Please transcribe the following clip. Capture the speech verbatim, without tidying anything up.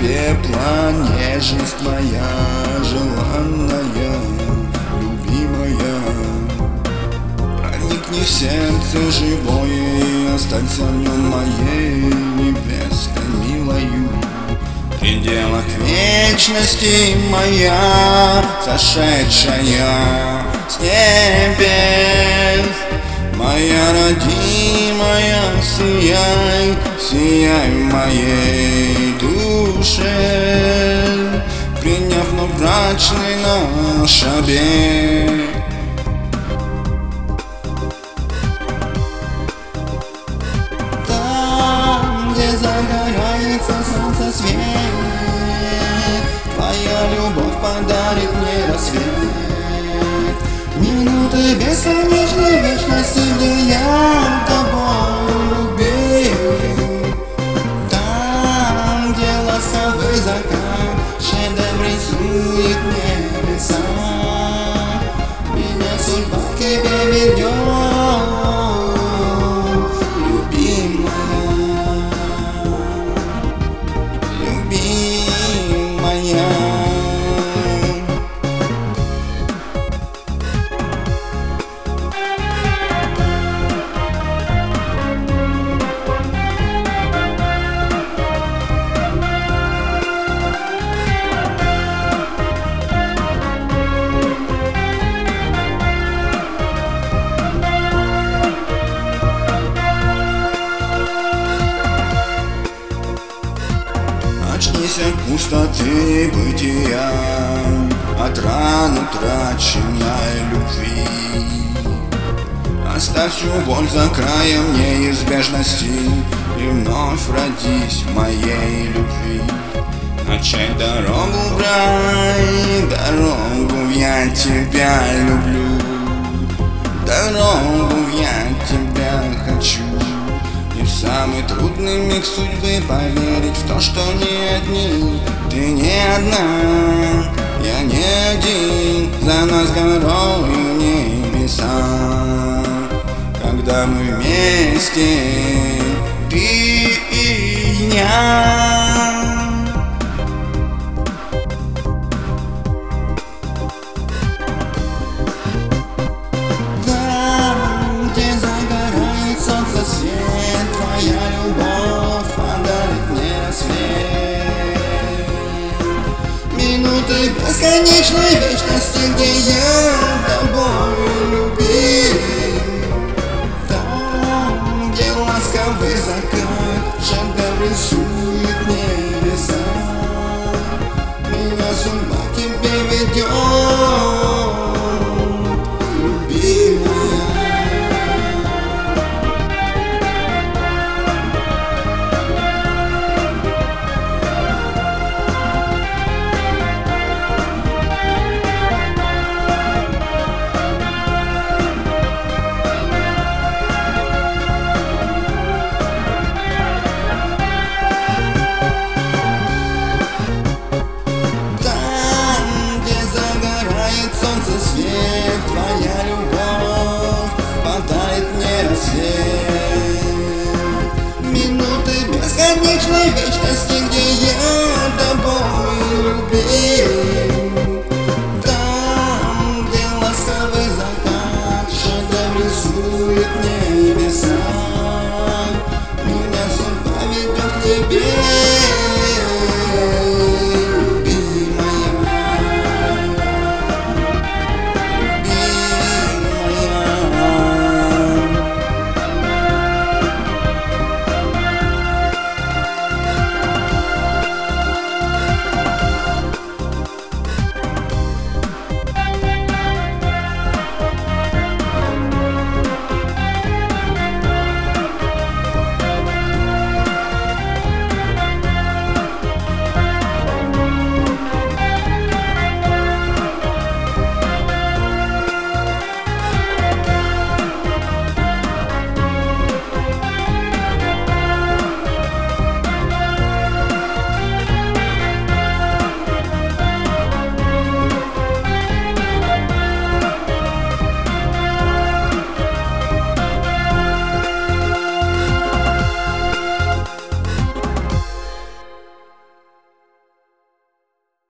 пепла, нежность моя желанная, любимая. Проникни в сердце живое и останься в нем моей небесной милою. В пределах вечности моя, сошедшая с небес, моя родимая, сияй, сияй в моей душе, приняв новобрачный наш обет. Там, где загорается солнце свет, твоя любовь подарит мне рассвет. Минуты бесконечной вечности, где я тобой любил. Там, где ласковый закат шедевр рисует небеса, меня судьба к тебе ведет, любимая, любимая. Очнись от пустоты бытия, от ран утраченной любви. Оставь всю боль за краем неизбежности и вновь родись в моей любви. Начать дорогу в рай, дорогу я тебя люблю, дорогу я тебя хочу. И в самый трудный миг судьбы поверить в то, что не одни, ты не одна, я не один, за нас горою небеса. Когда мы вместе, ты и я. Свет, твоя любовь подарит мне рассвет. Минуты бесконечной вечности, где я тобой любил. Там, где ласковый закат шедевр рисует небеса, меня судьба к тебе ведет, любимая. Свет, твоя любовь подарит мне рассвет. Минуты бесконечной вечности, где я